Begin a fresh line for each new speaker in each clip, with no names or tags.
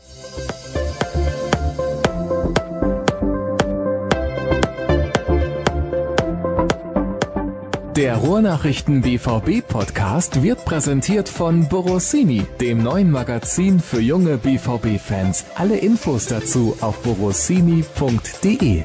Der Ruhrnachrichten BVB-Podcast wird präsentiert von Borossini, dem neuen Magazin für junge BVB-Fans. Alle Infos dazu auf borossini.de.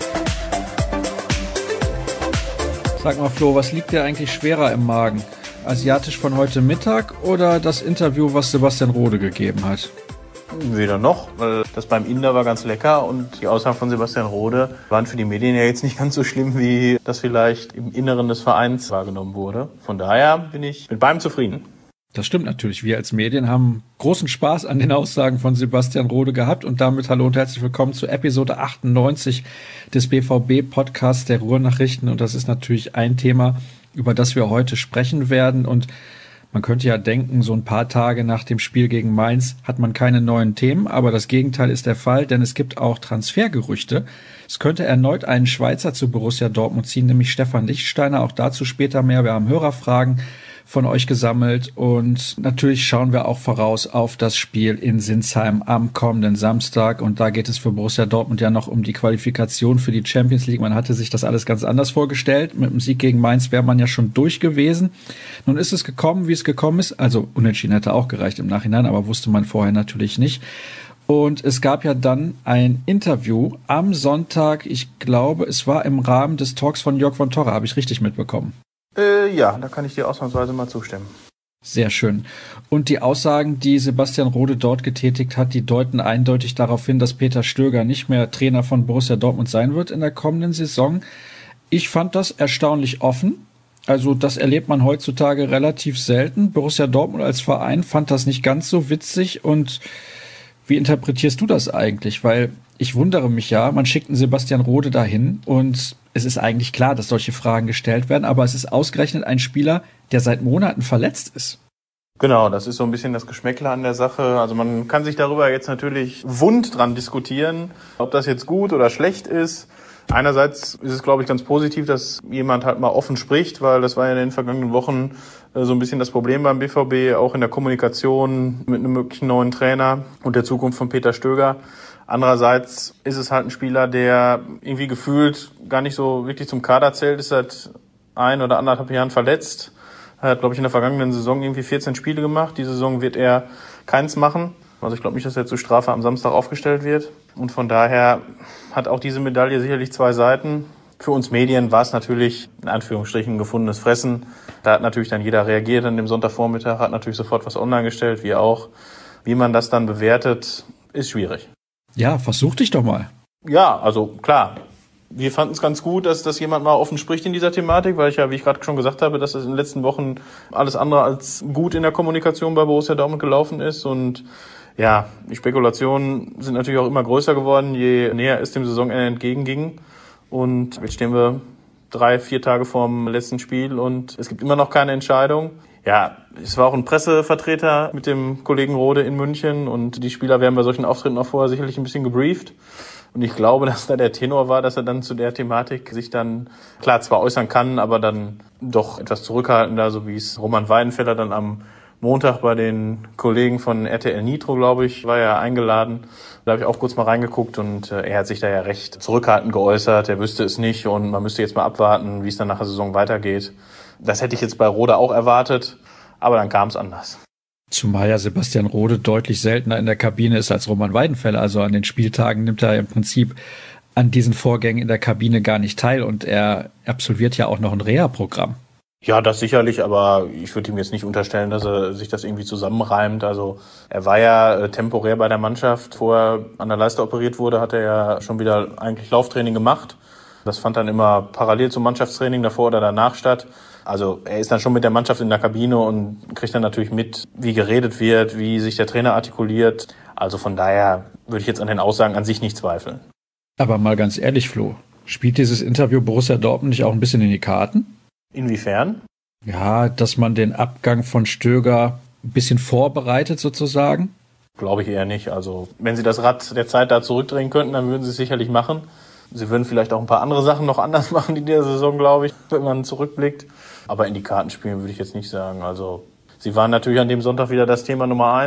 Sag mal Flo, was liegt dir eigentlich schwerer im Magen? Asiatisch von heute Mittag oder das Interview, was Sebastian Rode gegeben hat?
Weder noch, weil das beim Inder war ganz lecker und die Aussagen von Sebastian Rode waren für die Medien ja jetzt nicht ganz so schlimm, wie das vielleicht im Inneren des Vereins wahrgenommen wurde. Von daher bin ich mit beidem zufrieden.
Das stimmt natürlich. Wir als Medien haben großen Spaß an den Aussagen von Sebastian Rode gehabt und damit hallo und herzlich willkommen zu Episode 98 des BVB-Podcasts der Ruhrnachrichten. Und das ist natürlich ein Thema, über das wir heute sprechen werden. Und man könnte ja denken, so ein paar Tage nach dem Spiel gegen Mainz hat man keine neuen Themen, aber das Gegenteil ist der Fall, denn es gibt auch Transfergerüchte. Es könnte erneut einen Schweizer zu Borussia Dortmund ziehen, nämlich Stefan Lichtsteiner, auch dazu später mehr. Wir haben Hörerfragen von euch gesammelt und natürlich schauen wir auch voraus auf das Spiel in Sinsheim am kommenden Samstag und da geht es für Borussia Dortmund ja noch um die Qualifikation für die Champions League. Man hatte sich das alles ganz anders vorgestellt. Mit dem Sieg gegen Mainz wäre man ja schon durch gewesen. Nun ist es gekommen, wie es gekommen ist. Also unentschieden hätte auch gereicht im Nachhinein, aber wusste man vorher natürlich nicht. Und es gab ja dann ein Interview am Sonntag. Ich glaube, es war im Rahmen des Talks von Jörg von Torra. Habe ich richtig mitbekommen?
Ja, da kann ich dir ausnahmsweise mal zustimmen.
Sehr schön. Und die Aussagen, die Sebastian Rode dort getätigt hat, die deuten eindeutig darauf hin, dass Peter Stöger nicht mehr Trainer von Borussia Dortmund sein wird in der kommenden Saison. Ich fand das erstaunlich offen. Also das erlebt man heutzutage relativ selten. Borussia Dortmund als Verein fand das nicht ganz so witzig. Und wie interpretierst du das eigentlich? Weil ich wundere mich ja, man schickt einen Sebastian Rode dahin und es ist eigentlich klar, dass solche Fragen gestellt werden, aber es ist ausgerechnet ein Spieler, der seit Monaten verletzt ist.
Genau, das ist so ein bisschen das Geschmäckle an der Sache. Also man kann sich darüber jetzt natürlich wund dran diskutieren, ob das jetzt gut oder schlecht ist. Einerseits ist es, glaube ich, ganz positiv, dass jemand halt mal offen spricht, weil das war ja in den vergangenen Wochen so ein bisschen das Problem beim BVB, auch in der Kommunikation mit einem möglichen neuen Trainer und der Zukunft von Peter Stöger. Andererseits ist es halt ein Spieler, der irgendwie gefühlt gar nicht so wirklich zum Kader zählt, ist seit 1 oder 1,5 Jahren verletzt. Er hat, glaube ich, in der vergangenen Saison irgendwie 14 Spiele gemacht. Die Saison wird er keins machen. Also ich glaube nicht, dass er zur Strafe am Samstag aufgestellt wird. Und von daher hat auch diese Medaille sicherlich zwei Seiten. Für uns Medien war es natürlich, in Anführungsstrichen, ein gefundenes Fressen. Da hat natürlich dann jeder reagiert an dem Sonntagvormittag, hat natürlich sofort was online gestellt, wir auch. Wie man das dann bewertet, ist schwierig.
Ja, versuch dich doch mal.
Ja, also klar. Wir fanden es ganz gut, dass jemand mal offen spricht in dieser Thematik, weil ich ja, wie ich gerade schon gesagt habe, dass es in den letzten Wochen alles andere als gut in der Kommunikation bei Borussia Dortmund gelaufen ist. Und ja, die Spekulationen sind natürlich auch immer größer geworden, je näher es dem Saisonende entgegenging. Und jetzt stehen wir 3-4 Tage vorm letzten Spiel und es gibt immer noch keine Entscheidung. Ja, es war auch ein Pressevertreter mit dem Kollegen Rode in München und die Spieler werden bei solchen Auftritten auch vorher sicherlich ein bisschen gebrieft. Und ich glaube, dass da der Tenor war, dass er dann zu der Thematik sich dann klar zwar äußern kann, aber dann doch etwas zurückhaltender, so wie es Roman Weidenfeller dann am Montag bei den Kollegen von RTL Nitro, glaube ich, war er eingeladen. Da habe ich auch kurz mal reingeguckt und er hat sich da ja recht zurückhaltend geäußert. Er wüsste es nicht und man müsste jetzt mal abwarten, wie es dann nach der Saison weitergeht. Das hätte ich jetzt bei Rode auch erwartet, aber dann kam es anders.
Zumal ja Sebastian Rode deutlich seltener in der Kabine ist als Roman Weidenfeller. Also an den Spieltagen nimmt er im Prinzip an diesen Vorgängen in der Kabine gar nicht teil und er absolviert ja auch noch ein Reha-Programm.
Ja, das sicherlich, aber ich würde ihm jetzt nicht unterstellen, dass er sich das irgendwie zusammenreimt. Also er war ja temporär bei der Mannschaft. Vorher an der Leiste operiert wurde, hat er ja schon wieder eigentlich Lauftraining gemacht. Das fand dann immer parallel zum Mannschaftstraining davor oder danach statt. Also er ist dann schon mit der Mannschaft in der Kabine und kriegt dann natürlich mit, wie geredet wird, wie sich der Trainer artikuliert. Also von daher würde ich jetzt an den Aussagen an sich nicht zweifeln.
Aber mal ganz ehrlich, Flo, spielt dieses Interview Borussia Dortmund nicht auch ein bisschen in die Karten?
Inwiefern?
Ja, dass man den Abgang von Stöger ein bisschen vorbereitet sozusagen.
Glaube ich eher nicht. Also wenn Sie das Rad der Zeit da zurückdrehen könnten, dann würden Sie es sicherlich machen. Sie würden vielleicht auch ein paar andere Sachen noch anders machen in der Saison, glaube ich, wenn man zurückblickt. Aber in die Karten spielen würde ich jetzt nicht sagen. Also Sie waren natürlich an dem Sonntag wieder das Thema Nummer 1.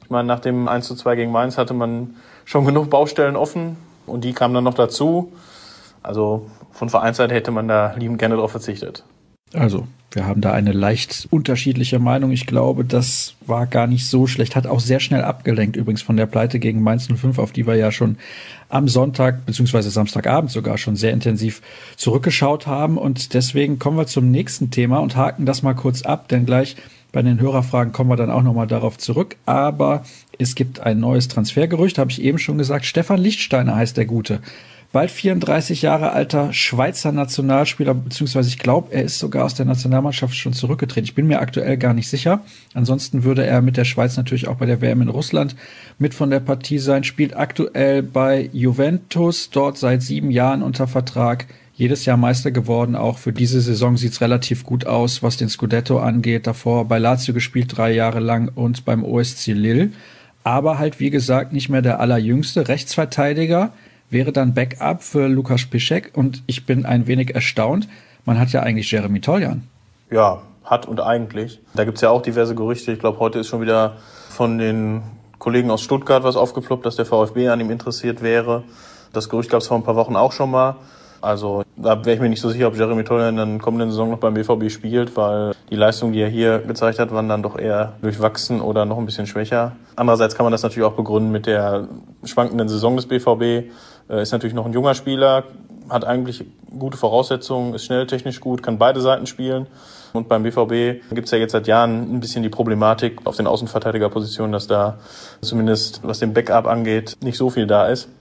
Ich meine, nach dem 1:2 gegen Mainz hatte man schon genug Baustellen offen und die kamen dann noch dazu. Also von Vereinsseite hätte man da liebend gerne darauf verzichtet.
Also, wir haben da eine leicht unterschiedliche Meinung. Ich glaube, das war gar nicht so schlecht. Hat auch sehr schnell abgelenkt, übrigens von der Pleite gegen Mainz 05, auf die wir ja schon am Sonntag bzw. Samstagabend sogar schon sehr intensiv zurückgeschaut haben. Und deswegen kommen wir zum nächsten Thema und haken das mal kurz ab, denn gleich bei den Hörerfragen kommen wir dann auch nochmal darauf zurück. Aber es gibt ein neues Transfergerücht, habe ich eben schon gesagt. Stefan Lichtsteiner heißt der Gute. Bald 34 Jahre alter Schweizer Nationalspieler, beziehungsweise ich glaube, er ist sogar aus der Nationalmannschaft schon zurückgetreten. Ich bin mir aktuell gar nicht sicher. Ansonsten würde er mit der Schweiz natürlich auch bei der WM in Russland mit von der Partie sein. Spielt aktuell bei Juventus, dort seit 7 Jahren unter Vertrag. Jedes Jahr Meister geworden. Auch für diese Saison sieht's relativ gut aus, was den Scudetto angeht. Davor bei Lazio gespielt 3 Jahre lang und beim OSC Lille. Aber halt, wie gesagt, nicht mehr der allerjüngste Rechtsverteidiger. Wäre dann Backup für Lukas Piszczek und ich bin ein wenig erstaunt. Man hat ja eigentlich Jeremy Toljan.
Ja, hat und eigentlich. Da gibt's ja auch diverse Gerüchte. Ich glaube, heute ist schon wieder von den Kollegen aus Stuttgart was aufgeploppt, dass der VfB an ihm interessiert wäre. Das Gerücht gab's vor ein paar Wochen auch schon mal. Also da wäre ich mir nicht so sicher, ob Jeremy Toljan in der kommenden Saison noch beim BVB spielt, weil die Leistungen, die er hier gezeigt hat, waren dann doch eher durchwachsen oder noch ein bisschen schwächer. Andererseits kann man das natürlich auch begründen mit der schwankenden Saison des BVB. Ist natürlich noch ein junger Spieler, hat eigentlich gute Voraussetzungen, ist schnell, technisch gut, kann beide Seiten spielen. Und beim BVB gibt's ja jetzt seit Jahren ein bisschen die Problematik auf den Außenverteidigerpositionen, dass da zumindest, was den Backup angeht, nicht so viel da ist.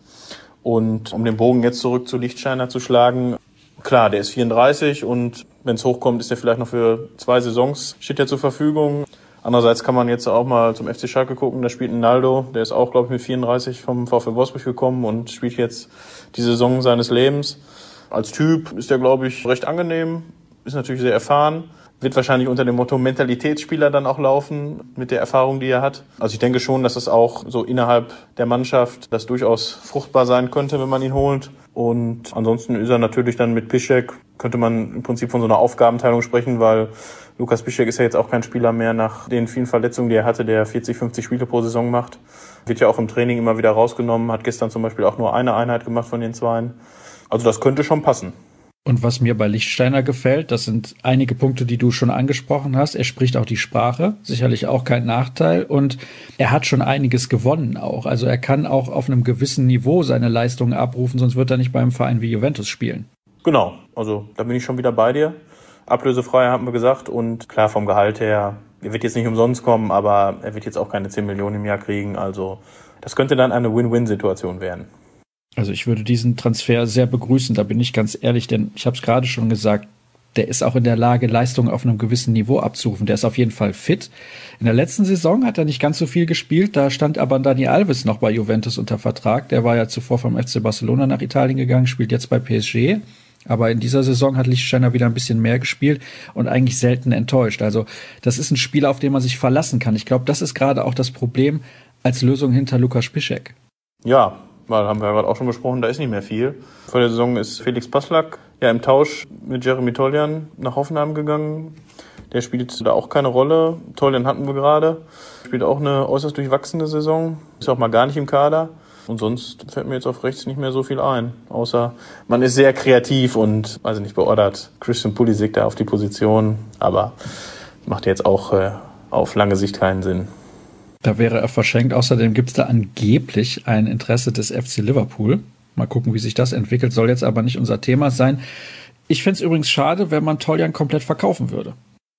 Und um den Bogen jetzt zurück zu Lichtsteiner zu schlagen, klar, der ist 34 und wenn es hochkommt, ist er vielleicht noch für 2 Saisons, steht er zur Verfügung. Andererseits kann man jetzt auch mal zum FC Schalke gucken, da spielt ein Naldo, der ist auch, glaube ich, mit 34 vom VfL Wolfsburg gekommen und spielt jetzt die Saison seines Lebens. Als Typ ist er, glaube ich, recht angenehm, ist natürlich sehr erfahren, wird wahrscheinlich unter dem Motto Mentalitätsspieler dann auch laufen mit der Erfahrung, die er hat. Also ich denke schon, dass das auch so innerhalb der Mannschaft das durchaus fruchtbar sein könnte, wenn man ihn holt. Und ansonsten ist er natürlich dann mit Piszczek, könnte man im Prinzip von so einer Aufgabenteilung sprechen, weil Lukas Piszczek ist ja jetzt auch kein Spieler mehr nach den vielen Verletzungen, die er hatte, der 40, 50 Spiele pro Saison macht. Wird ja auch im Training immer wieder rausgenommen, hat gestern zum Beispiel auch nur eine Einheit gemacht von den 2. Also das könnte schon passen.
Und was mir bei Lichtsteiner gefällt, das sind einige Punkte, die du schon angesprochen hast. Er spricht auch die Sprache, sicherlich auch kein Nachteil. Und er hat schon einiges gewonnen auch. Also er kann auch auf einem gewissen Niveau seine Leistungen abrufen, sonst wird er nicht beim Verein wie Juventus spielen.
Genau, also da bin ich schon wieder bei dir. Ablösefrei haben wir gesagt und klar vom Gehalt her, er wird jetzt nicht umsonst kommen, aber er wird jetzt auch keine 10 Millionen im Jahr kriegen. Also das könnte dann eine Win-Win-Situation werden.
Also ich würde diesen Transfer sehr begrüßen, da bin ich ganz ehrlich, denn ich habe es gerade schon gesagt, der ist auch in der Lage, Leistungen auf einem gewissen Niveau abzurufen. Der ist auf jeden Fall fit. In der letzten Saison hat er nicht ganz so viel gespielt, da stand aber Dani Alves noch bei Juventus unter Vertrag. Der war ja zuvor vom FC Barcelona nach Italien gegangen, spielt jetzt bei PSG. Aber in dieser Saison hat Lichtsteiner wieder ein bisschen mehr gespielt und eigentlich selten enttäuscht. Also das ist ein Spieler, auf den man sich verlassen kann. Ich glaube, das ist gerade auch das Problem als Lösung hinter Lukas Piszczek.
Ja, weil haben wir ja gerade auch schon besprochen, da ist nicht mehr viel. Vor der Saison ist Felix Passlack ja im Tausch mit Jeremy Toljan nach Hoffenheim gegangen. Der spielt da auch keine Rolle. Toljan hatten wir gerade. Spielt auch eine äußerst durchwachsene Saison. Ist auch mal gar nicht im Kader. Und sonst fällt mir jetzt auf rechts nicht mehr so viel ein. Außer man ist sehr kreativ und, weiß ich nicht, beordert Christian Pulisic da auf die Position. Aber macht jetzt auch auf lange Sicht keinen Sinn.
Da wäre er verschenkt. Außerdem gibt es da angeblich ein Interesse des FC Liverpool. Mal gucken, wie sich das entwickelt. Soll jetzt aber nicht unser Thema sein. Ich fände es übrigens schade, wenn man Toljan komplett verkaufen würde.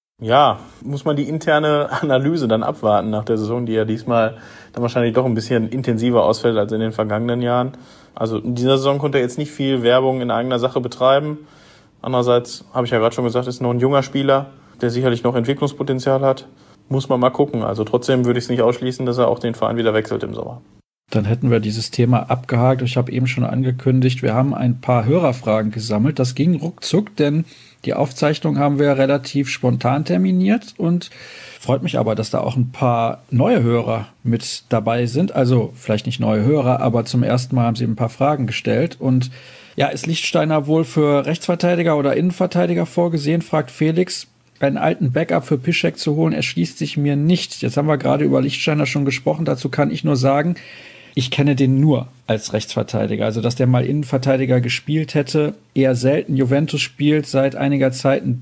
Ja, muss man die interne Analyse dann abwarten nach der Saison, die ja diesmal dann wahrscheinlich doch ein bisschen intensiver ausfällt als in den vergangenen Jahren. Also in dieser Saison konnte er jetzt nicht viel Werbung in eigener Sache betreiben. Andererseits, habe ich ja gerade schon gesagt, ist noch ein junger Spieler, der sicherlich noch Entwicklungspotenzial hat. Muss man mal gucken. Also trotzdem würde ich es nicht ausschließen, dass er auch den Verein wieder wechselt im Sommer.
Dann hätten wir dieses Thema abgehakt. Ich habe eben schon angekündigt, wir haben ein paar Hörerfragen gesammelt. Das ging ruckzuck, denn die Aufzeichnung haben wir relativ spontan terminiert und freut mich aber, dass da auch ein paar neue Hörer mit dabei sind. Also vielleicht nicht neue Hörer, aber zum ersten Mal haben sie ein paar Fragen gestellt. Und ja, ist Lichtsteiner wohl für Rechtsverteidiger oder Innenverteidiger vorgesehen, fragt Felix. einen alten Backup für Piszczek zu holen, erschließt sich mir nicht. Jetzt haben wir gerade über Lichtsteiner schon gesprochen. Dazu kann ich nur sagen, ich kenne den nur als Rechtsverteidiger. Also, dass der mal Innenverteidiger gespielt hätte, eher selten. Juventus spielt seit einiger Zeit ein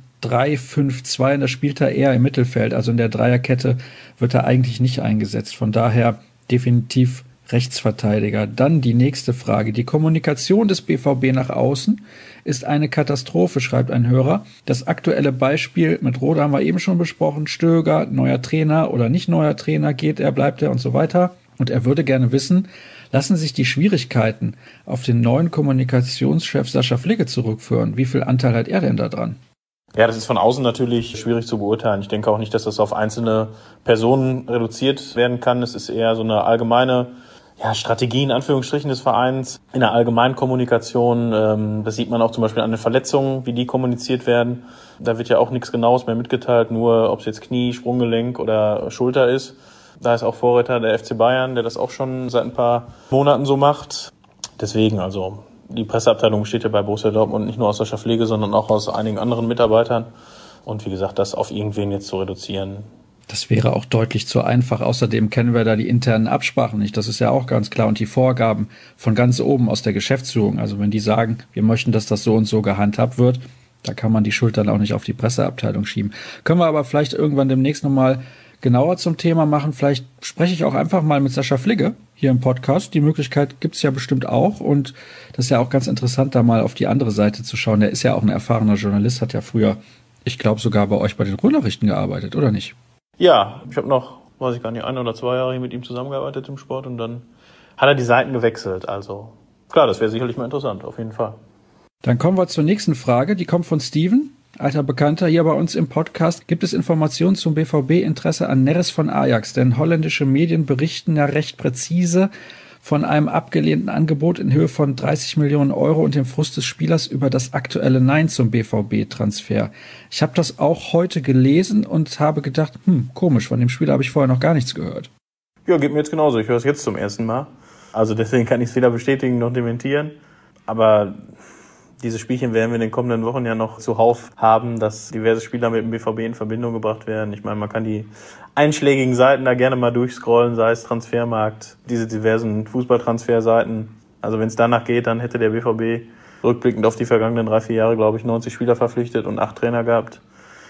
3-5-2 und da spielt er eher im Mittelfeld. Also in der Dreierkette wird er eigentlich nicht eingesetzt. Von daher definitiv Rechtsverteidiger. Dann die nächste Frage. Die Kommunikation des BVB nach außen ist eine Katastrophe, schreibt ein Hörer. Das aktuelle Beispiel mit Rode haben wir eben schon besprochen. Stöger, neuer Trainer oder nicht neuer Trainer, geht er, bleibt er und so weiter. Und er würde gerne wissen, lassen sich die Schwierigkeiten auf den neuen Kommunikationschef Sascha Fligge zurückführen? Wie viel Anteil hat er denn da dran?
Ja, das ist von außen natürlich schwierig zu beurteilen. Ich denke auch nicht, dass das auf einzelne Personen reduziert werden kann. Es ist eher so eine allgemeine Strategie in Anführungsstrichen des Vereins, in der allgemeinen Kommunikation. Das sieht man auch zum Beispiel an den Verletzungen, wie die kommuniziert werden. Da wird ja auch nichts Genaues mehr mitgeteilt, nur ob es jetzt Knie, Sprunggelenk oder Schulter ist. Da ist auch Vorreiter der FC Bayern, der das auch schon seit ein paar Monaten so macht. Deswegen, also die Presseabteilung besteht ja bei Borussia Dortmund nicht nur aus Sascha Fligge, sondern auch aus einigen anderen Mitarbeitern. Und wie gesagt, das auf irgendwen jetzt zu reduzieren.
Das wäre auch deutlich zu einfach. Außerdem kennen wir da die internen Absprachen nicht. Das ist ja auch ganz klar. Und die Vorgaben von ganz oben aus der Geschäftsführung. Also wenn die sagen, wir möchten, dass das so und so gehandhabt wird, da kann man die Schuld dann auch nicht auf die Presseabteilung schieben. Können wir aber vielleicht irgendwann demnächst nochmal genauer zum Thema machen. Vielleicht spreche ich auch einfach mal mit Sascha Fligge hier im Podcast. Die Möglichkeit gibt es ja bestimmt auch. Und das ist ja auch ganz interessant, da mal auf die andere Seite zu schauen. Der ist ja auch ein erfahrener Journalist, hat ja früher, ich glaube, sogar bei euch bei den Ruhrnachrichten gearbeitet, oder nicht?
Ja, ich habe noch, 1 oder 2 Jahre mit ihm zusammengearbeitet im Sport und dann hat er die Seiten gewechselt. Also klar, das wäre sicherlich mal interessant, auf jeden Fall.
Dann kommen wir zur nächsten Frage. Die kommt von Steven. Alter Bekannter, hier bei uns im Podcast gibt es Informationen zum BVB-Interesse an Neres von Ajax, denn holländische Medien berichten ja recht präzise von einem abgelehnten Angebot in Höhe von 30 Millionen Euro und dem Frust des Spielers über das aktuelle Nein zum BVB-Transfer. Ich habe das auch heute gelesen und habe gedacht, komisch, von dem Spieler habe ich vorher noch gar nichts gehört.
Ja, geht mir jetzt genauso. Ich höre es jetzt zum ersten Mal. Also deswegen kann ich es weder bestätigen noch dementieren. Aber diese Spielchen werden wir in den kommenden Wochen ja noch zuhauf haben, dass diverse Spieler mit dem BVB in Verbindung gebracht werden. Ich meine, man kann die einschlägigen Seiten da gerne mal durchscrollen, sei es Transfermarkt, diese diversen Fußballtransferseiten. Also wenn es danach geht, dann hätte der BVB rückblickend auf die vergangenen 3-4 Jahre, glaube ich, 90 Spieler verpflichtet und 8 Trainer gehabt.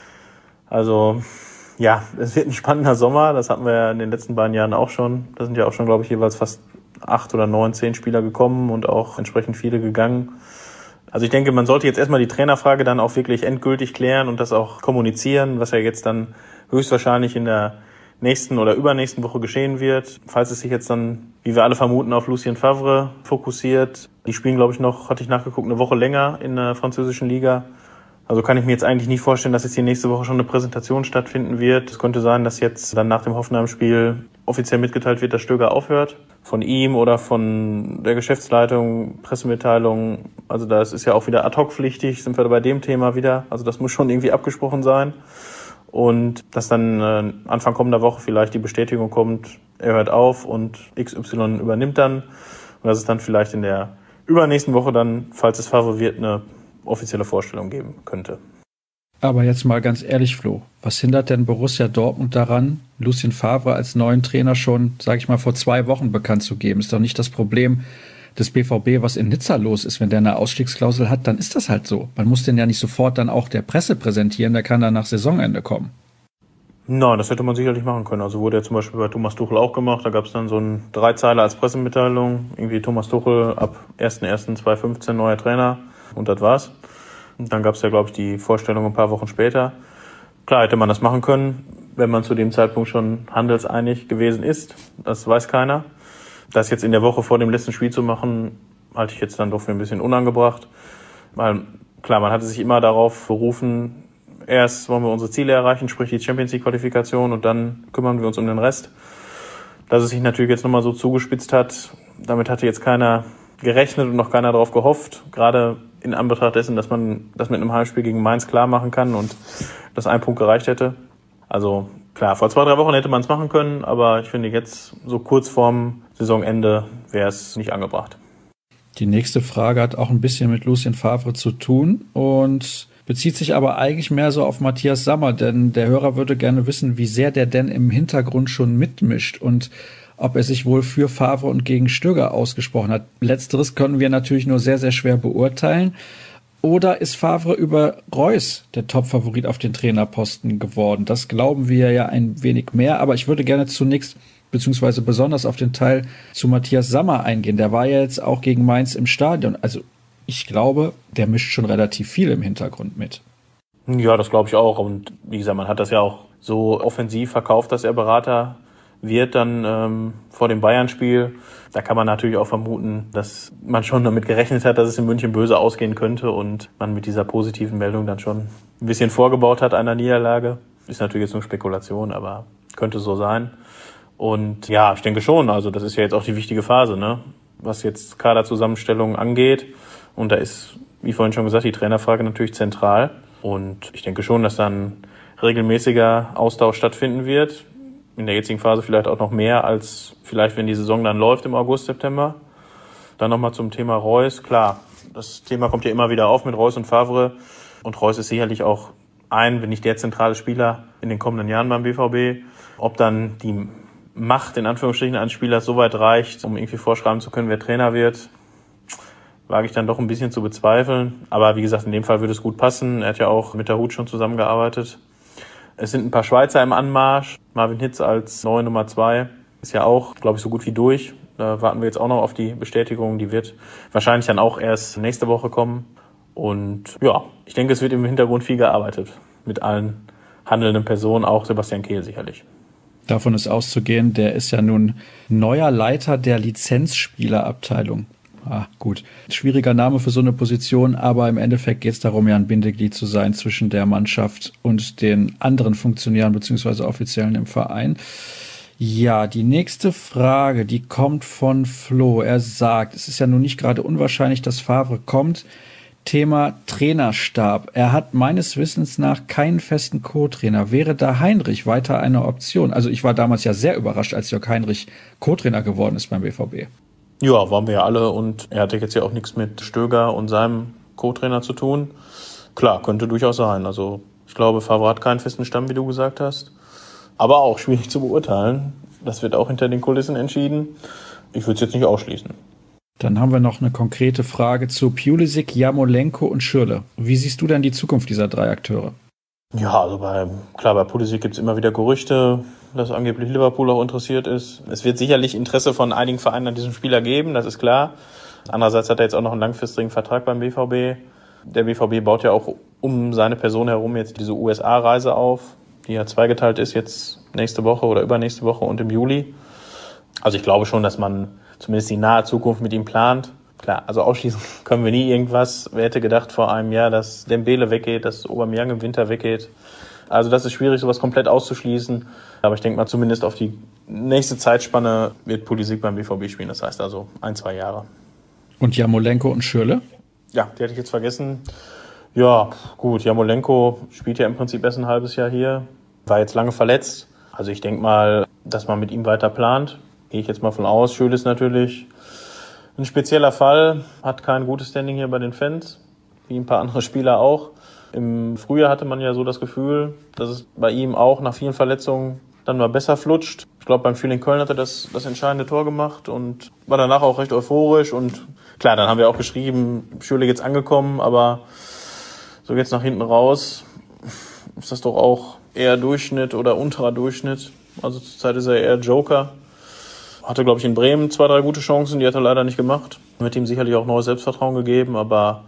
Also ja, es wird ein spannender Sommer. Das hatten wir ja in den letzten beiden Jahren auch schon. Da sind ja auch schon, glaube ich, jeweils fast 8 oder 9, 10 Spieler gekommen und auch entsprechend viele gegangen. Also ich denke, man sollte jetzt erstmal die Trainerfrage dann auch wirklich endgültig klären und das auch kommunizieren, was ja jetzt dann höchstwahrscheinlich in der nächsten oder übernächsten Woche geschehen wird. Falls es sich jetzt dann, wie wir alle vermuten, auf Lucien Favre fokussiert. Die spielen, glaube ich, noch, hatte ich nachgeguckt, eine Woche länger in der französischen Liga. Also kann ich mir jetzt eigentlich nicht vorstellen, dass jetzt hier nächste Woche schon eine Präsentation stattfinden wird. Es könnte sein, dass jetzt dann nach dem Hoffenheim-Spiel offiziell mitgeteilt wird, dass Stöger aufhört. Von ihm oder von der Geschäftsleitung, Pressemitteilung. Also das ist ja auch wieder ad-hoc-pflichtig, sind wir bei dem Thema wieder. Also das muss schon irgendwie abgesprochen sein. Und dass dann Anfang kommender Woche vielleicht die Bestätigung kommt, er hört auf und XY übernimmt dann. Und dass es dann vielleicht in der übernächsten Woche dann, falls es Favre wird, eine offizielle Vorstellung geben könnte.
Aber jetzt mal ganz ehrlich, Flo, was hindert denn Borussia Dortmund daran, Lucien Favre als neuen Trainer schon, sage ich mal, vor 2 Wochen bekannt zu geben? Ist doch nicht das Problem des BVB, was in Nizza los ist. Wenn der eine Ausstiegsklausel hat, dann ist das halt so. Man muss den ja nicht sofort dann auch der Presse präsentieren, der kann dann nach Saisonende kommen.
Nein, das hätte man sicherlich machen können. Also wurde ja zum Beispiel bei Thomas Tuchel auch gemacht. Da gab es dann so einen 3-Zeiler als Pressemitteilung. Irgendwie Thomas Tuchel ab 1.1.2015 neuer Trainer. Und das war's. Und dann gab es ja, glaube ich, die Vorstellung ein paar Wochen später. Klar hätte man das machen können, wenn man zu dem Zeitpunkt schon handelseinig gewesen ist. Das weiß keiner. Das jetzt in der Woche vor dem letzten Spiel zu machen, halte ich jetzt dann doch für ein bisschen unangebracht. Weil, klar, man hatte sich immer darauf berufen, erst wollen wir unsere Ziele erreichen, sprich die Champions-League-Qualifikation, und dann kümmern wir uns um den Rest. Dass es sich natürlich jetzt nochmal so zugespitzt hat, damit hatte jetzt keiner gerechnet und noch keiner darauf gehofft. Gerade in Anbetracht dessen, dass man das mit einem Heimspiel gegen Mainz klar machen kann und dass ein Punkt gereicht hätte. Also klar, vor 2-3 Wochen hätte man es machen können, aber ich finde jetzt so kurz vorm Saisonende wäre es nicht angebracht.
Die nächste Frage hat auch ein bisschen mit Lucien Favre zu tun und bezieht sich aber eigentlich mehr so auf Matthias Sammer, denn der Hörer würde gerne wissen, wie sehr der denn im Hintergrund schon mitmischt und ob er sich wohl für Favre und gegen Stöger ausgesprochen hat. Letzteres können wir natürlich nur sehr, sehr schwer beurteilen. Oder ist Favre über Reus der Top-Favorit auf den Trainerposten geworden? Das glauben wir ja ein wenig mehr, aber ich würde gerne zunächst beziehungsweise besonders auf den Teil zu Matthias Sammer eingehen. Der war ja jetzt auch gegen Mainz im Stadion. Also ich glaube, der mischt schon relativ viel im Hintergrund mit.
Ja, das glaube ich auch. Und wie gesagt, man hat das ja auch so offensiv verkauft, dass er Berater wird dann vor dem Bayern-Spiel. Da kann man natürlich auch vermuten, dass man schon damit gerechnet hat, dass es in München böse ausgehen könnte und man mit dieser positiven Meldung dann schon ein bisschen vorgebaut hat einer Niederlage. Ist natürlich jetzt nur Spekulation, aber könnte so sein. Und ja, ich denke schon, also das ist ja jetzt auch die wichtige Phase, ne, was jetzt Kaderzusammenstellung angeht. Und da ist, wie vorhin schon gesagt, die Trainerfrage natürlich zentral. Und ich denke schon, dass dann regelmäßiger Austausch stattfinden wird. In der jetzigen Phase vielleicht auch noch mehr als vielleicht, wenn die Saison dann läuft im August, September. Dann nochmal zum Thema Reus. Klar, das Thema kommt ja immer wieder auf mit Reus und Favre. Und Reus ist sicherlich auch wenn nicht der zentrale Spieler in den kommenden Jahren beim BVB. Ob dann die Macht, in Anführungsstrichen, eines Spielers so weit reicht, um irgendwie vorschreiben zu können, wer Trainer wird, wage ich dann doch ein bisschen zu bezweifeln. Aber wie gesagt, in dem Fall würde es gut passen. Er hat ja auch mit der Hut schon zusammengearbeitet. Es sind ein paar Schweizer im Anmarsch. Marvin Hitz als neue Nummer 2 ist ja auch, glaube ich, so gut wie durch. Da warten wir jetzt auch noch auf die Bestätigung. Die wird wahrscheinlich dann auch erst nächste Woche kommen. Und ja, ich denke, es wird im Hintergrund viel gearbeitet mit allen handelnden Personen, auch Sebastian Kehl sicherlich.
Davon ist auszugehen, der ist ja nun neuer Leiter der Lizenzspielerabteilung. Gut. Schwieriger Name für so eine Position, aber im Endeffekt geht es darum, ja ein Bindeglied zu sein zwischen der Mannschaft und den anderen Funktionären bzw. Offiziellen im Verein. Ja, die nächste Frage, die kommt von Flo. Er sagt, es ist ja nun nicht gerade unwahrscheinlich, dass Favre kommt. Thema Trainerstab. Er hat meines Wissens nach keinen festen Co-Trainer. Wäre da Heinrich weiter eine Option? Also ich war damals ja sehr überrascht, als Jörg Heinrich Co-Trainer geworden ist beim BVB.
Ja, waren wir ja alle und er hatte jetzt ja auch nichts mit Stöger und seinem Co-Trainer zu tun. Klar, könnte durchaus sein. Also ich glaube, Favre hat keinen festen Stamm, wie du gesagt hast. Aber auch schwierig zu beurteilen. Das wird auch hinter den Kulissen entschieden. Ich würde es jetzt nicht ausschließen.
Dann haben wir noch eine konkrete Frage zu Pulisic, Jarmolenko und Schürrle. Wie siehst du denn die Zukunft dieser 3 Akteure?
Ja, also bei Pulisic gibt es immer wieder Gerüchte, dass angeblich Liverpool auch interessiert ist. Es wird sicherlich Interesse von einigen Vereinen an diesem Spieler geben, das ist klar. Andererseits hat er jetzt auch noch einen langfristigen Vertrag beim BVB. Der BVB baut ja auch um seine Person herum jetzt diese USA-Reise auf, die ja zweigeteilt ist, jetzt nächste Woche oder übernächste Woche und im Juli. Also ich glaube schon, dass man zumindest die nahe Zukunft mit ihm plant. Klar, also ausschließen können wir nie irgendwas. Wer hätte gedacht vor einem Jahr, dass Dembele weggeht, dass Aubameyang im Winter weggeht. Also das ist schwierig, sowas komplett auszuschließen. Aber ich denke mal, zumindest auf die nächste Zeitspanne wird Pulisic beim BVB spielen. Das heißt also 1-2 Jahre.
Und Jarmolenko und Schürrle?
Ja, die hatte ich jetzt vergessen. Ja, gut, Jarmolenko spielt ja im Prinzip erst ein halbes Jahr hier. War jetzt lange verletzt. Also ich denke mal, dass man mit ihm weiter plant. Gehe ich jetzt mal von aus. Schürrle ist natürlich ein spezieller Fall. Hat kein gutes Standing hier bei den Fans. Wie ein paar andere Spieler auch. Im Frühjahr hatte man ja so das Gefühl, dass es bei ihm auch nach vielen Verletzungen dann mal besser flutscht. Ich glaube, beim Spiel in Köln hat er das entscheidende Tor gemacht und war danach auch recht euphorisch. Und klar, dann haben wir auch geschrieben, Schürrle jetzt angekommen, aber so jetzt nach hinten raus ist das doch auch eher Durchschnitt oder unterer Durchschnitt. Also zurzeit ist er eher Joker. Hatte, glaube ich, in Bremen 2, 3 gute Chancen, die hat er leider nicht gemacht. Hat ihm sicherlich auch neues Selbstvertrauen gegeben, aber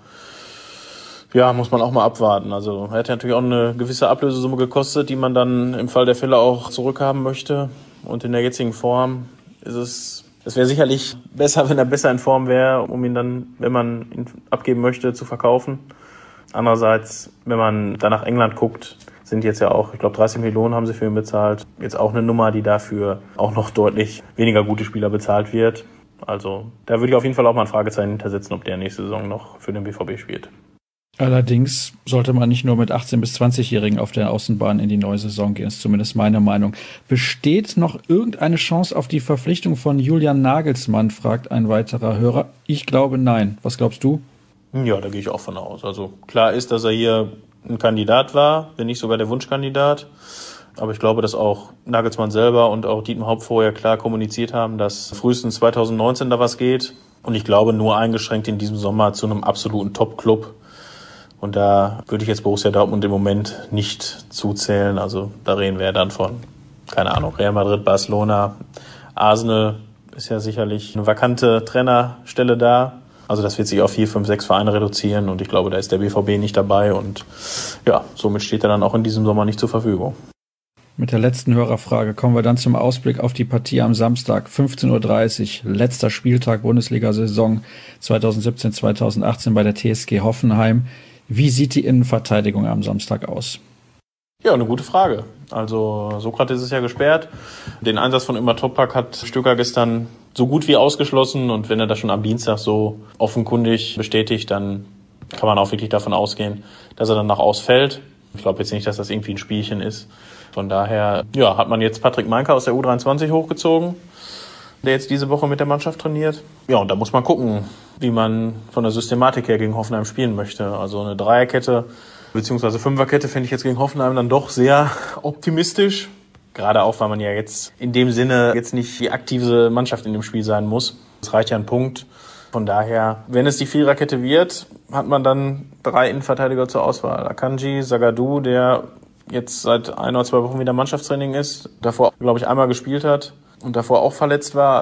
ja, muss man auch mal abwarten. Also er hat ja natürlich auch eine gewisse Ablösesumme gekostet, die man dann im Fall der Fälle auch zurückhaben möchte. Und in der jetzigen Form es wäre sicherlich besser, wenn er besser in Form wäre, um ihn dann, wenn man ihn abgeben möchte, zu verkaufen. Andererseits, wenn man da nach England guckt, sind jetzt ja auch, ich glaube 30 Millionen haben sie für ihn bezahlt. Jetzt auch eine Nummer, die dafür auch noch deutlich weniger gute Spieler bezahlt wird. Also da würde ich auf jeden Fall auch mal ein Fragezeichen hintersetzen, ob der nächste Saison noch für den BVB spielt.
Allerdings sollte man nicht nur mit 18- bis 20-Jährigen auf der Außenbahn in die neue Saison gehen, ist zumindest meine Meinung. Besteht noch irgendeine Chance auf die Verpflichtung von Julian Nagelsmann, fragt ein weiterer Hörer. Ich glaube nein. Was glaubst du?
Ja, da gehe ich auch von aus. Also klar ist, dass er hier ein Kandidat war, wenn nicht sogar der Wunschkandidat. Aber ich glaube, dass auch Nagelsmann selber und auch Dietmar Hopp vorher klar kommuniziert haben, dass frühestens 2019 da was geht. Und ich glaube, nur eingeschränkt in diesem Sommer zu einem absoluten Top-Club. Und da würde ich jetzt Borussia Dortmund im Moment nicht zuzählen. Also da reden wir ja dann von, keine Ahnung, Real Madrid, Barcelona, Arsenal ist ja sicherlich eine vakante Trainerstelle da. Also das wird sich auf 4, 5, 6 Vereine reduzieren. Und ich glaube, da ist der BVB nicht dabei. Und ja, somit steht er dann auch in diesem Sommer nicht zur Verfügung.
Mit der letzten Hörerfrage kommen wir dann zum Ausblick auf die Partie am Samstag, 15:30 Uhr, letzter Spieltag Bundesliga-Saison 2017-2018 bei der TSG Hoffenheim. Wie sieht die Innenverteidigung am Samstag aus?
Ja, eine gute Frage. Also Sokrates ist ja gesperrt. Den Einsatz von Ömer Toprak hat Stöger gestern so gut wie ausgeschlossen. Und wenn er das schon am Dienstag so offenkundig bestätigt, dann kann man auch wirklich davon ausgehen, dass er danach ausfällt. Ich glaube jetzt nicht, dass das irgendwie ein Spielchen ist. Von daher ja, hat man jetzt Patrick Meinka aus der U23 hochgezogen, der jetzt diese Woche mit der Mannschaft trainiert. Ja, und da muss man gucken, wie man von der Systematik her gegen Hoffenheim spielen möchte. Also eine Dreierkette bzw. Fünferkette finde ich jetzt gegen Hoffenheim dann doch sehr optimistisch. Gerade auch, weil man ja jetzt in dem Sinne jetzt nicht die aktive Mannschaft in dem Spiel sein muss. Es reicht ja ein Punkt. Von daher, wenn es die Viererkette wird, hat man dann 3 Innenverteidiger zur Auswahl. Akanji, Zagadou, der jetzt seit 1 oder 2 Wochen wieder Mannschaftstraining ist, davor, glaube ich, einmal gespielt hat und davor auch verletzt war,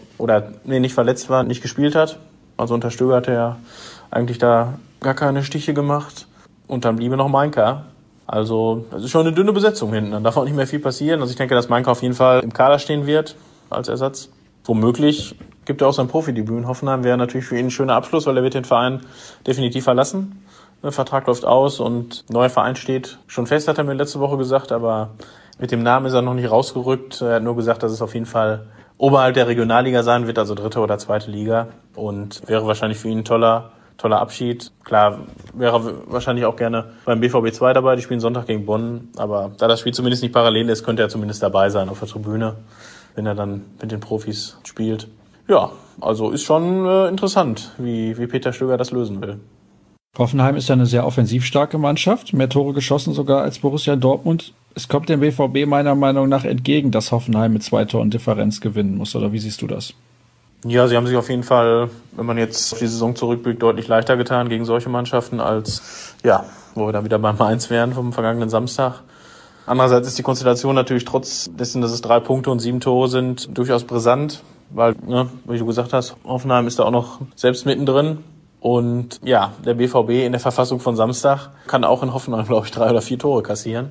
nicht verletzt war, nicht gespielt hat. Also unter Stöger hat er eigentlich da gar keine Stiche gemacht. Und dann bliebe noch Meinka. Also das ist schon eine dünne Besetzung hinten. Dann darf auch nicht mehr viel passieren. Also ich denke, dass Meinka auf jeden Fall im Kader stehen wird als Ersatz. Womöglich gibt er auch sein Profidebüt in Hoffenheim. Wäre natürlich für ihn ein schöner Abschluss, weil er wird den Verein definitiv verlassen. Der Vertrag läuft aus und neuer Verein steht schon fest, hat er mir letzte Woche gesagt, aber mit dem Namen ist er noch nicht rausgerückt. Er hat nur gesagt, dass es auf jeden Fall oberhalb der Regionalliga sein wird, also 3. oder 2. Liga. Und wäre wahrscheinlich für ihn ein toller Abschied. Klar, wäre wahrscheinlich auch gerne beim BVB 2 dabei. Die spielen Sonntag gegen Bonn. Aber da das Spiel zumindest nicht parallel ist, könnte er zumindest dabei sein auf der Tribüne, wenn er dann mit den Profis spielt. Ja, also ist schon interessant, wie Peter Stöger das lösen will.
Hoffenheim ist ja eine sehr offensiv starke Mannschaft, mehr Tore geschossen sogar als Borussia Dortmund. Es kommt dem BVB meiner Meinung nach entgegen, dass Hoffenheim mit 2 Toren Differenz gewinnen muss, oder wie siehst du das?
Ja, sie haben sich auf jeden Fall, wenn man jetzt auf die Saison zurückblickt, deutlich leichter getan gegen solche Mannschaften als, ja, wo wir dann wieder beim 1 wären vom vergangenen Samstag. Andererseits ist die Konstellation natürlich trotz dessen, dass es 3 Punkte und 7 Tore sind, durchaus brisant, weil, wie du gesagt hast, Hoffenheim ist da auch noch selbst mittendrin. Und ja, der BVB in der Verfassung von Samstag kann auch in Hoffenheim, glaube ich, 3 oder 4 Tore kassieren.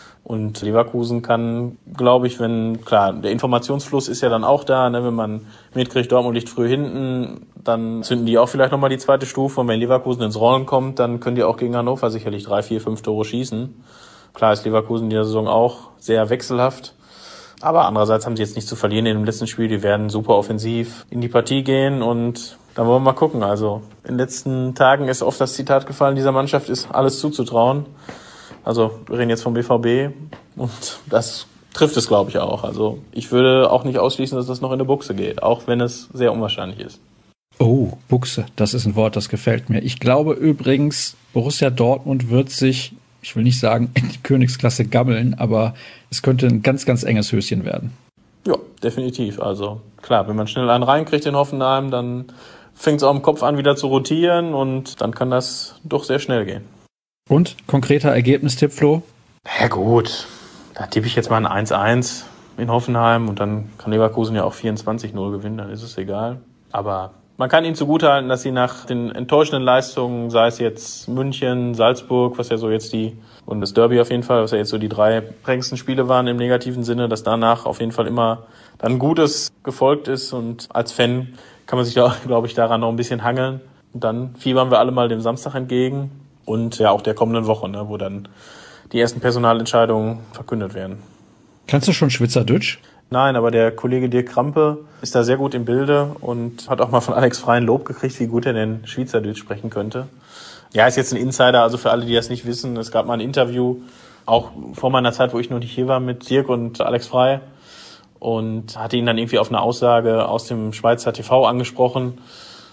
Und Leverkusen kann, glaube ich, der Informationsfluss ist ja dann auch da, ne, wenn man mitkriegt, Dortmund liegt früh hinten, dann zünden die auch vielleicht nochmal die zweite Stufe. Und wenn Leverkusen ins Rollen kommt, dann können die auch gegen Hannover sicherlich 3, 4, 5 Tore schießen. Klar ist Leverkusen in dieser Saison auch sehr wechselhaft. Aber andererseits haben sie jetzt nicht zu verlieren in dem letzten Spiel. Die werden super offensiv in die Partie gehen und dann wollen wir mal gucken. Also in den letzten Tagen ist oft das Zitat gefallen, dieser Mannschaft ist alles zuzutrauen. Also wir reden jetzt vom BVB und das trifft es, glaube ich, auch. Also ich würde auch nicht ausschließen, dass das noch in der Buchse geht, auch wenn es sehr unwahrscheinlich ist.
Oh, Buchse, das ist ein Wort, das gefällt mir. Ich glaube übrigens, Borussia Dortmund wird sich, ich will nicht sagen, in die Königsklasse gammeln, aber es könnte ein ganz, ganz enges Höschen werden.
Ja, definitiv. Also klar, wenn man schnell einen reinkriegt in Hoffenheim, dann fängt es auch im Kopf an, wieder zu rotieren und dann kann das doch sehr schnell gehen.
Und konkreter Ergebnistipp, Flo?
Ja gut, da tippe ich jetzt mal ein 1-1 in Hoffenheim und dann kann Leverkusen ja auch 24-0 gewinnen, dann ist es egal. Aber man kann ihnen zugutehalten, dass sie nach den enttäuschenden Leistungen, sei es jetzt München, Salzburg, was ja so jetzt und das Derby auf jeden Fall, was ja jetzt so die 3 prägendsten Spiele waren im negativen Sinne, dass danach auf jeden Fall immer dann Gutes gefolgt ist und als Fan kann man sich da, glaube ich, daran noch ein bisschen hangeln. Und dann fiebern wir alle mal dem Samstag entgegen und ja auch der kommenden Woche, ne, wo dann die ersten Personalentscheidungen verkündet werden.
Kannst du schon Schweizerdeutsch?
Nein, aber der Kollege Dirk Krampe ist da sehr gut im Bilde und hat auch mal von Alex Freien Lob gekriegt, wie gut er denn Schweizerdeutsch sprechen könnte. Ja, ist jetzt ein Insider, also für alle, die das nicht wissen, es gab mal ein Interview, auch vor meiner Zeit, wo ich noch nicht hier war, mit Dirk und Alex Frey und hatte ihn dann irgendwie auf eine Aussage aus dem Schweizer TV angesprochen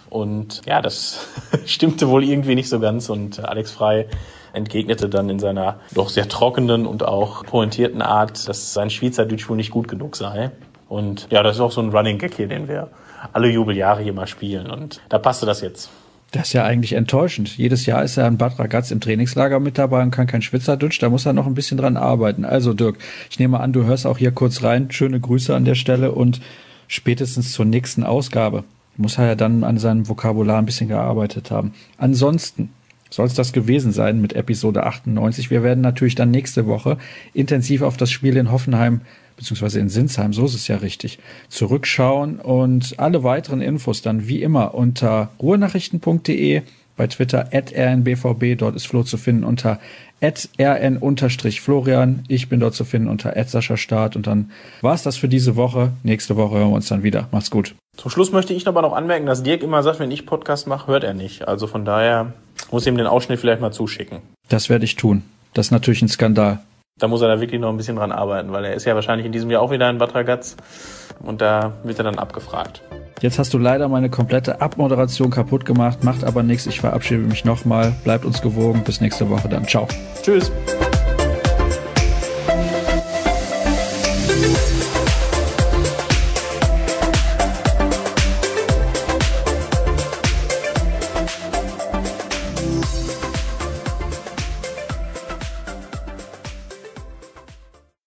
Und ja, das stimmte wohl irgendwie nicht so ganz und Alex Frey entgegnete dann in seiner doch sehr trockenen und auch pointierten Art, dass sein Schweizerdeutsch wohl nicht gut genug sei. Und ja, das ist auch so ein Running Gag hier, den wir alle Jubeljahre hier mal spielen und da passte das jetzt.
Das ist ja eigentlich enttäuschend. Jedes Jahr ist er in Bad Ragaz im Trainingslager mit dabei und kann kein Schweizerdeutsch. Da muss er noch ein bisschen dran arbeiten. Also Dirk, ich nehme an, du hörst auch hier kurz rein. Schöne Grüße an der Stelle und spätestens zur nächsten Ausgabe muss er ja dann an seinem Vokabular ein bisschen gearbeitet haben. Ansonsten soll es das gewesen sein mit Episode 98. Wir werden natürlich dann nächste Woche intensiv auf das Spiel in Hoffenheim beziehungsweise in Sinsheim, so ist es ja richtig, zurückschauen und alle weiteren Infos dann wie immer unter ruhrnachrichten.de, bei Twitter @rnbvb, dort ist Flo zu finden unter @rn_Florian, ich bin dort zu finden unter @SaschaStart und dann war's das für diese Woche. Nächste Woche hören wir uns dann wieder. Macht's gut.
Zum Schluss möchte ich aber noch anmerken, dass Dirk immer sagt, wenn ich Podcast mache, hört er nicht. Also von daher muss ich ihm den Ausschnitt vielleicht mal zuschicken.
Das werde ich tun. Das ist natürlich ein Skandal.
Da muss er da wirklich noch ein bisschen dran arbeiten, weil er ist ja wahrscheinlich in diesem Jahr auch wieder in Bad Ragaz und da wird er dann abgefragt.
Jetzt hast du leider meine komplette Abmoderation kaputt gemacht, macht aber nichts. Ich verabschiede mich nochmal. Bleibt uns gewogen. Bis nächste Woche dann. Ciao.
Tschüss.